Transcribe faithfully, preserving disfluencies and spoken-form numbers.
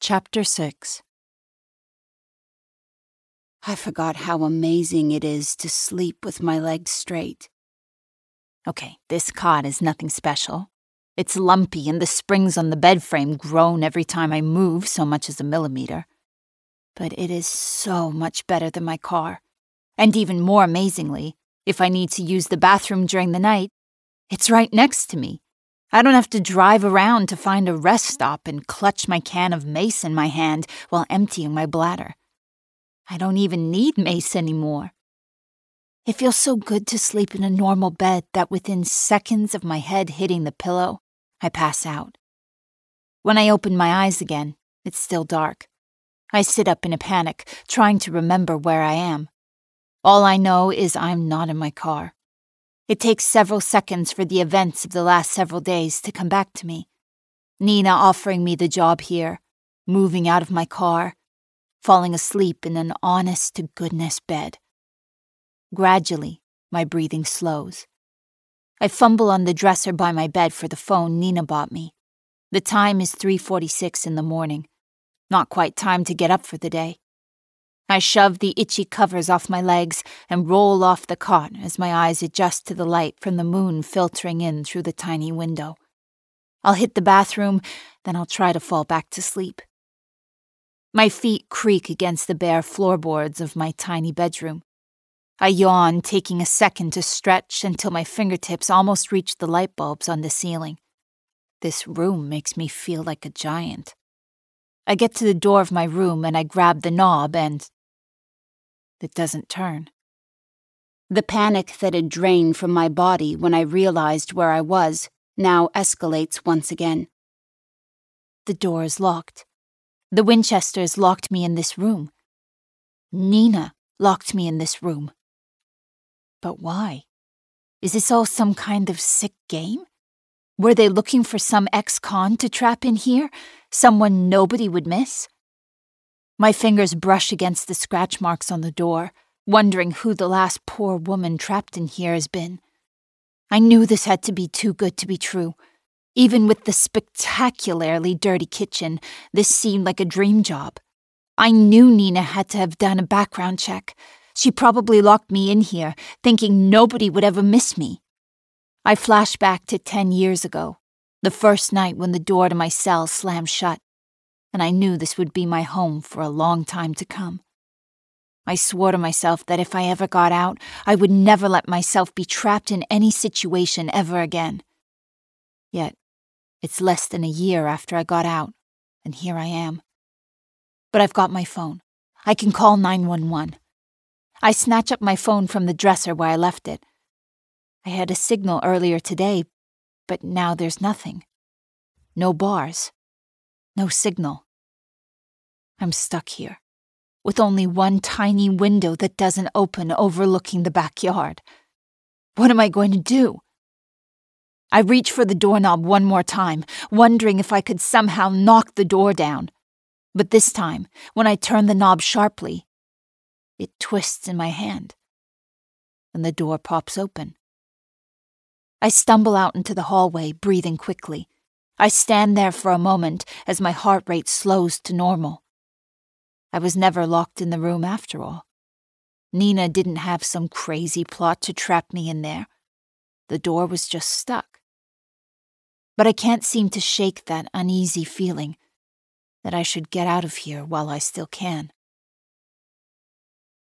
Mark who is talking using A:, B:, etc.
A: Chapter six. I forgot how amazing it is to sleep with my legs straight. Okay, this cot is nothing special. It's lumpy and the springs on the bed frame groan every time I move so much as a millimeter. But it is so much better than my car. And even more amazingly, if I need to use the bathroom during the night, it's right next to me. I don't have to drive around to find a rest stop and clutch my can of mace in my hand while emptying my bladder. I don't even need mace anymore. It feels so good to sleep in a normal bed that within seconds of my head hitting the pillow, I pass out. When I open my eyes again, it's still dark. I sit up in a panic, trying to remember where I am. All I know is I'm not in my car. It takes several seconds for the events of the last several days to come back to me. Nina offering me the job here, moving out of my car, falling asleep in an honest-to-goodness bed. Gradually, my breathing slows. I fumble on the dresser by my bed for the phone Nina bought me. The time is three forty-six in the morning. Not quite time to get up for the day. I shove the itchy covers off my legs and roll off the cot as my eyes adjust to the light from the moon filtering in through the tiny window. I'll hit the bathroom, then I'll try to fall back to sleep. My feet creak against the bare floorboards of my tiny bedroom. I yawn, taking a second to stretch until my fingertips almost reach the light bulbs on the ceiling. This room makes me feel like a giant. I get to the door of my room and I grab the knob and it doesn't turn. The panic that had drained from my body when I realized where I was now escalates once again. The door is locked. The Winchesters locked me in this room. Nina locked me in this room. But why? Is this all some kind of sick game? Were they looking for some ex-con to trap in here? Someone nobody would miss? My fingers brush against the scratch marks on the door, wondering who the last poor woman trapped in here has been. I knew this had to be too good to be true. Even with the spectacularly dirty kitchen, this seemed like a dream job. I knew Nina had to have done a background check. She probably locked me in here, thinking nobody would ever miss me. I flash back to ten years ago, the first night when the door to my cell slammed shut, and I knew this would be my home for a long time to come. I swore to myself that if I ever got out, I would never let myself be trapped in any situation ever again. Yet, it's less than a year after I got out, and here I am. But I've got my phone. I can call nine one one. I snatch up my phone from the dresser where I left it. I had a signal earlier today, but now there's nothing. No bars. No signal. I'm stuck here, with only one tiny window that doesn't open overlooking the backyard. What am I going to do? I reach for the doorknob one more time, wondering if I could somehow knock the door down. But this time, when I turn the knob sharply, it twists in my hand, and the door pops open. I stumble out into the hallway, breathing quickly. I stand there for a moment as my heart rate slows to normal. I was never locked in the room after all. Nina didn't have some crazy plot to trap me in there. The door was just stuck. But I can't seem to shake that uneasy feeling that I should get out of here while I still can.